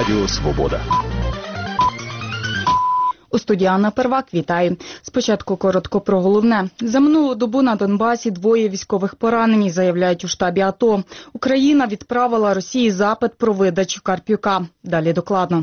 Радіо Свобода. У студії Анна Первак, вітаю. Спочатку коротко про головне. За минулу добу на Донбасі 2 військових поранені, заявляють у штабі АТО. Україна відправила Росії запит про видачу Карп'юка. Далі докладно.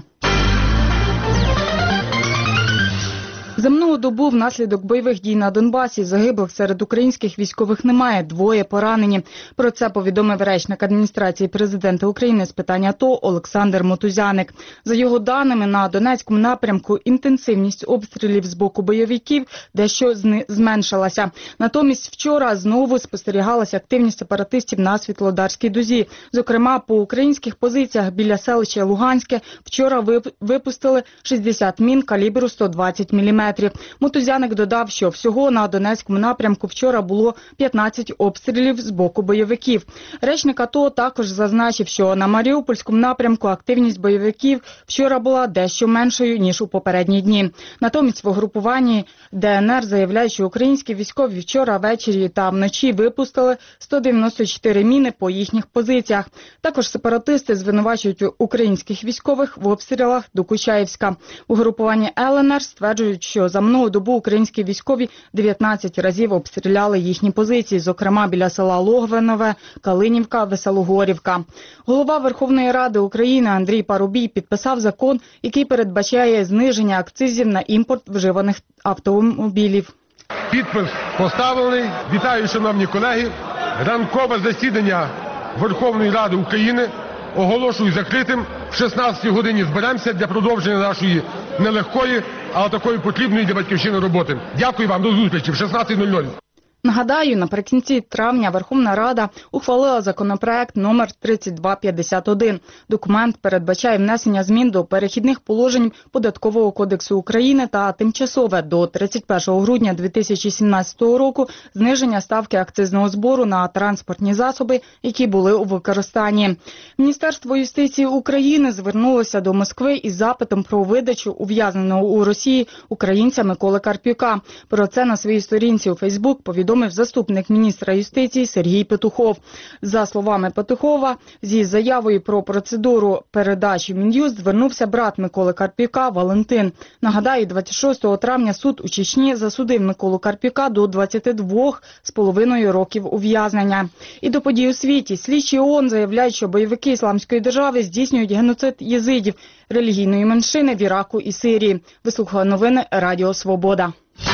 За минулу добу внаслідок бойових дій на Донбасі загиблих серед українських військових немає, 2 поранені. Про це повідомив речник адміністрації президента України з питань АТО Олександр Мотузяник. За його даними, на Донецькому напрямку інтенсивність обстрілів з боку бойовиків дещо зменшилася. Натомість вчора знову спостерігалася активність сепаратистів на Світлодарській дузі. Зокрема, по українських позиціях біля селища Луганське вчора випустили 60 мін калібру 120 мм. Мотузяник додав, що всього на Донецькому напрямку вчора було 15 обстрілів з боку бойовиків. Речник АТО також зазначив, що на Маріупольському напрямку активність бойовиків вчора була дещо меншою, ніж у попередні дні. Натомість в угрупуванні ДНР заявляють, що українські військові вчора ввечері та вночі випустили 194 міни по їхніх позиціях. Також сепаратисти звинувачують українських військових в обстрілах до Кучаєвська. Угрупування ЛНР стверджують, що за минулу добу українські військові 19 разів обстріляли їхні позиції, зокрема біля села Логвинове, Калинівка, Веселогорівка. Голова Верховної Ради України Андрій Парубій підписав закон, який передбачає зниження акцизів на імпорт вживаних автомобілів. Підпис поставлений. Вітаю, шановні колеги. Ранкове засідання Верховної Ради України оголошую закритим. В 16 годині зберемося для продовження нашої нелегкої, але такої потрібної для Батьківщини роботи. Дякую вам, до зустрічі в 16:00. Нагадаю, наприкінці травня Верховна Рада ухвалила законопроект номер 3251. Документ передбачає внесення змін до перехідних положень Податкового кодексу України та тимчасове до 31 грудня 2017 року зниження ставки акцизного збору на транспортні засоби, які були у використанні. Міністерство юстиції України звернулося до Москви із запитом про видачу ув'язненого у Росії українця Миколи Карп'юка. Про це на своїй сторінці у Фейсбук повідомив заступник міністра юстиції Сергій Петухов. За словами Петухова, зі заявою про процедуру передачі Мін'юст звернувся брат Миколи Карп'юка Валентин. Нагадаю, 26 травня суд у Чечні засудив Миколу Карп'юка до 22,5 років ув'язнення. І до подій у світі. Слідчі ООН заявляють, що бойовики Ісламської держави здійснюють геноцид єзидів, релігійної меншини в Іраку і Сирії. Вислухали новини Радіо Свобода.